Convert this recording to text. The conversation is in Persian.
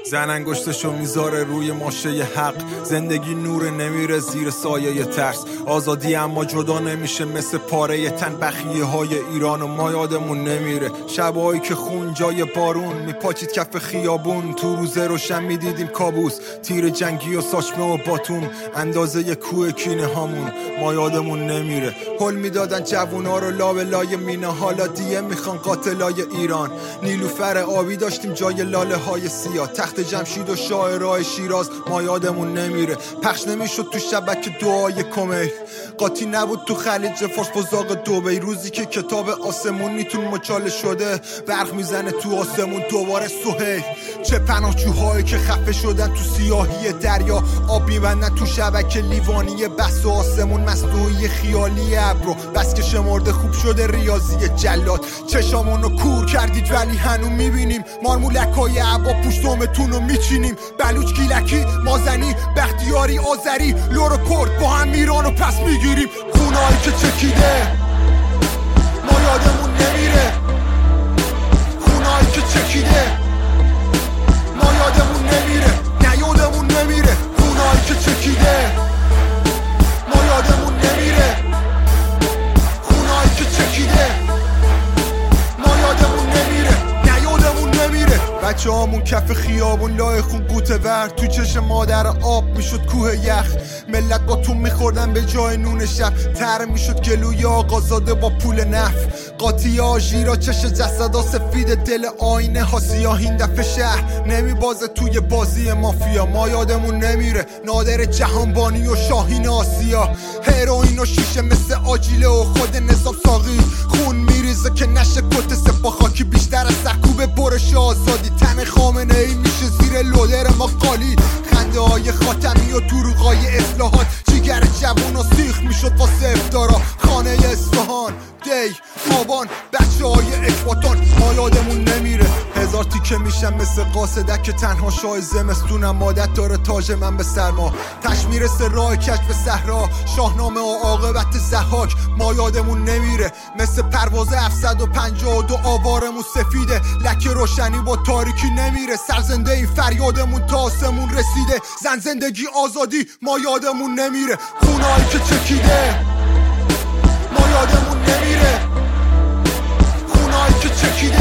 زن انگشتشو میذاره روی ماشه حق. زندگی نور نمیره زیر سایه ترس. آزادی اما جدا نمیشه مثل پاره تن. بخیه های ایران و ما یادمون نمیره. شبایی که خون جای بارون میپاچید کف خیابون. تو روز روشن میدیدیم کابوس، تیر جنگی و ساچمه و باتون اندازه ی کوه کینه هامون. ما یادمون نمیره. هل میدادن جوونا رو لابلای مینه، حالا دیگه میخوان قاتلای ایران. نیلوفر آبی داشتیم جای لاله های سیاه. تخت جمشید و شاعرای شیراز ما یادمون نمیره. پخش نمیشد تو شبکه دعای کمیل. قاطی نبود تو خلیج فارس بزاق دبی. روزی که کتاب آسمونی تو مچاله شده، برق میزنه تو آسمون دوباره سهیل. چه پناهجوهایی که خفه شدن تو سیاهی دریا. آب میبندن تو شبکه لیوانی بحث و آسمون مصنوعی خیالی ابرو. بس که شمرده خوب شده ریاضی جلاد. چشامونو کور کردید ولی هنو میبینیم. مارمولکای عبا پوشتومتون رو میچینیم. بلوچ گیلکی مازنی بختیاری آذری لور و کرد با هم ایرانو پس میگیریم. خونایی که چکیده ما یادمون نمیره. خونایی که چکیده ما یادمون نمیره. نه یادمون نمیره. خونایی که چکیده ما یادمون نمیره. خونایی که چکیده ما یادمون نمیره. نه یادمون نمیره. بچه هامون کف خیابون لای خون قوطه ور. تو چشم مادر آب میشد کوه یخ. ملت با تو میخوردن به جای نون شب. تر میشد گلوی آقازاده با پول نف. قاطی آژیرا چش جسدا سفید دل آینه ها سیاه. این دفعه شهر نمیبازه توی بازی مافیا. ما یادمون نمیره. نادر جهانبانی و شاهین آسیا. هروئین و شیشه مثل آجیله و خود نظام ساقی. خون میریزه که نشه کت سپاه خاکی بیشتر از سرکوب برش آزادی. تن خامنه ای میشه زیر لودر ما قالی. خنده های خاتمی و دروغای اصلاحات. جیگر جوون و سیخ میشد واسه افتارا. خانه اصفهان دی آبان بچه های اکباتان ما یادمون نمیره. هزار تیکه میشن مثل قاصدک که تنها شاه زمستونم عادت داره تاج من به سرما. تش میرسه راه کشف صحرا. شاهنامه و عاقبت ضحاک ما یادمون نمیره. مثل پرواز 752 آوارمون سفیده. لکه روشنی با تاریکی نمیره. سرزنده این فریادمون تا آسمون رسیده. زن زندگی آزادی ما یادمون نمیره. خونایی که چکیده ما یادمون نمیره. خونایی که چکیده